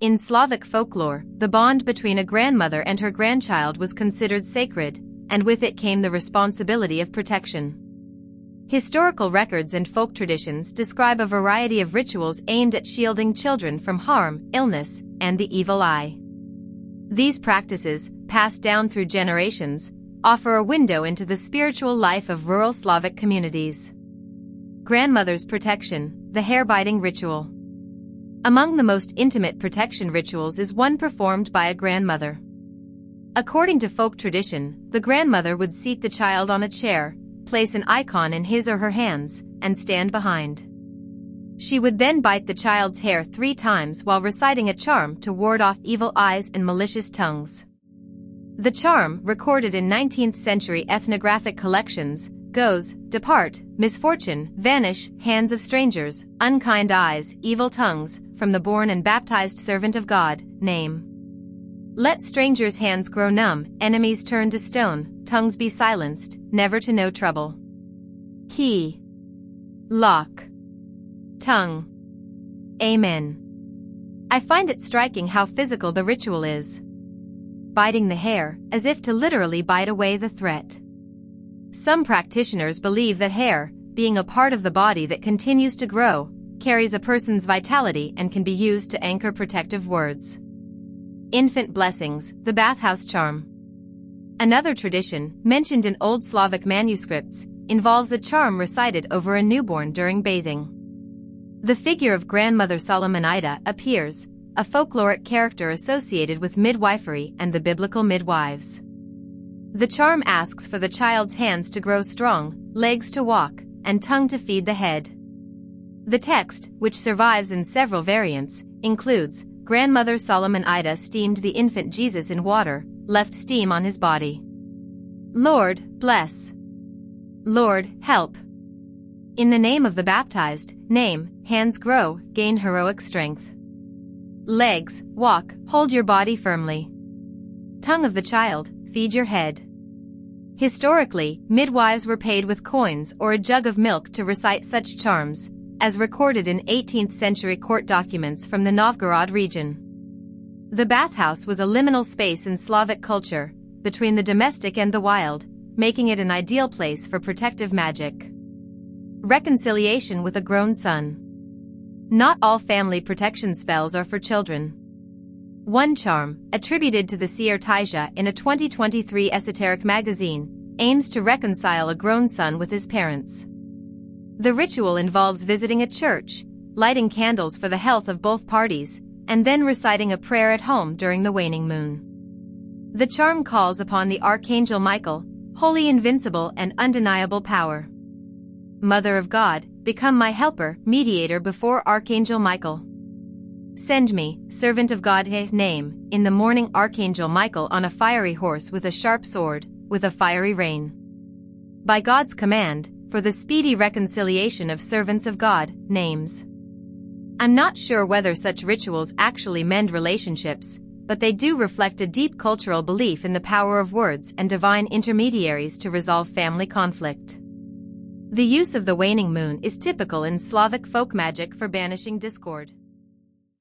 In Slavic folklore, the bond between a grandmother and her grandchild was considered sacred, and with it came the responsibility of protection. Historical records and folk traditions describe a variety of rituals aimed at shielding children from harm, illness, and the evil eye. These practices, passed down through generations, offer a window into the spiritual life of rural Slavic communities. Grandmother's protection, the hair-biting ritual. Among the most intimate protection rituals is one performed by a grandmother. According to folk tradition, the grandmother would seat the child on a chair, place an icon in his or her hands, and stand behind. She would then bite the child's hair 3 times while reciting a charm to ward off evil eyes and malicious tongues. The charm, recorded in 19th century ethnographic collections, goes, "Depart, misfortune, vanish, hands of strangers, unkind eyes, evil tongues, from the born and baptized servant of God, name. Let strangers' hands grow numb, enemies turn to stone, tongues be silenced, never to know trouble. Key. Lock. Tongue. Amen." I find it striking how physical the ritual is. Biting the hair, as if to literally bite away the threat. Some practitioners believe that hair, being a part of the body that continues to grow, carries a person's vitality and can be used to anchor protective words. Infant blessings, the bathhouse charm. Another tradition, mentioned in Old Slavic manuscripts, involves a charm recited over a newborn during bathing. The figure of Grandmother Solomonida appears, a folkloric character associated with midwifery and the biblical midwives. The charm asks for the child's hands to grow strong, legs to walk, and tongue to feed the head. The text, which survives in several variants, includes, "Grandmother Solomonida steamed the infant Jesus in water, left steam on his body. Lord, bless. Lord, help. In the name of the baptized, name, hands grow, gain heroic strength. Legs, walk, hold your body firmly. Tongue of the child, feed your head." Historically, midwives were paid with coins or a jug of milk to recite such charms, as recorded in 18th century court documents from the Novgorod region. The bathhouse was a liminal space in Slavic culture, between the domestic and the wild, making it an ideal place for protective magic. Reconciliation with a grown son. Not all family protection spells are for children. One charm, attributed to the seer Taija in a 2023 esoteric magazine, aims to reconcile a grown son with his parents. The ritual involves visiting a church, lighting candles for the health of both parties, and then reciting a prayer at home during the waning moon. The charm calls upon the Archangel Michael, holy, invincible, and undeniable power. Mother of God, become my helper, mediator before Archangel Michael. Send me, servant of God, name, in the morning Archangel Michael on a fiery horse with a sharp sword, with a fiery rein. By God's command, for the speedy reconciliation of servants of God, names. I'm not sure whether such rituals actually mend relationships, but they do reflect a deep cultural belief in the power of words and divine intermediaries to resolve family conflict. The use of the waning moon is typical in Slavic folk magic for banishing discord.